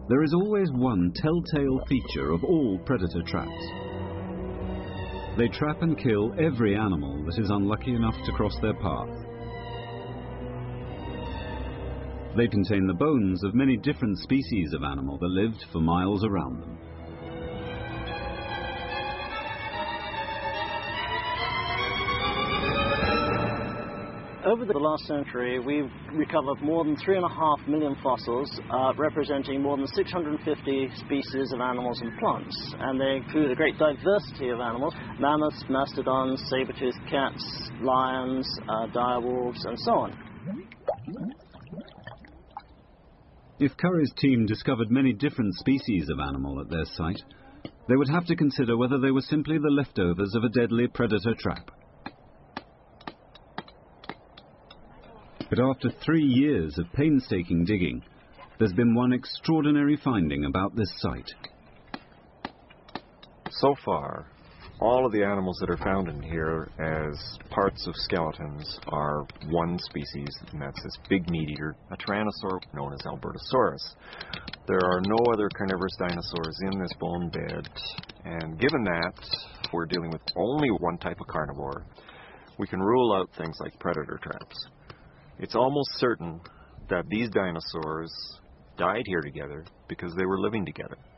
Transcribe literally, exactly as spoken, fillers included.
There is always one telltale feature of all predator traps. They trap and kill every animal that is unlucky enough to cross their path. They contain the bones of many different species of animal that lived for miles around them. Over the last century, we've recovered more than three and a half million fossils, uh, representing more than six hundred fifty species of animals and plants. And they include a great diversity of animals: mammoths, mastodons, saber-toothed cats, lions, uh, direwolves, and so on. If Curry's team discovered many different species of animal at their site, they would have to consider whether they were simply the leftovers of a deadly predator trap. But after three years of painstaking digging, there's been one extraordinary finding about this site. So far, all of the animals that are found in here as parts of skeletons are one species, and that's this big meat-eater, a tyrannosaur known as Albertosaurus. There are no other carnivorous dinosaurs in this bone bed, and given that we're dealing with only one type of carnivore, we can rule out things like predator traps. It's almost certain that these dinosaurs died here together because they were living together.